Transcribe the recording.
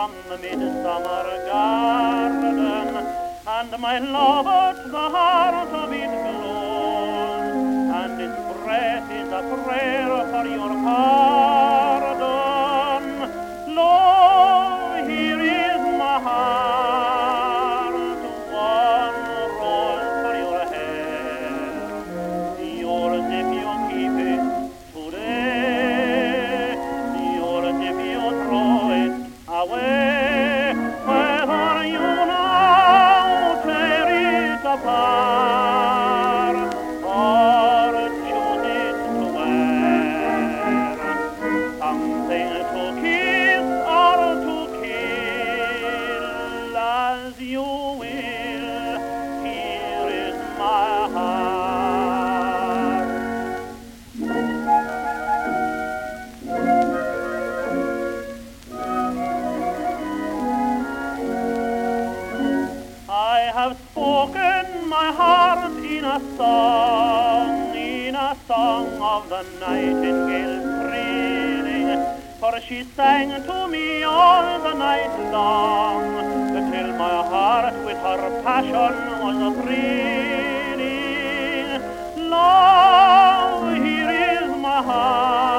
from the midsummer garden, and my love at the heart of it glows, and its breath is a prayer for your pardon. Lo, here is my heart, one rose for your hair, yours if you keep it today, yours if you throw it away, whether you now tear it apart or choose it to wear, something to kiss or to kill, as you will. Here is my heart. I have spoken my heart in a song of the nightingale's thrilling, for she sang to me all the night long, till my heart with her passion was thrilling. Lo, here is my heart.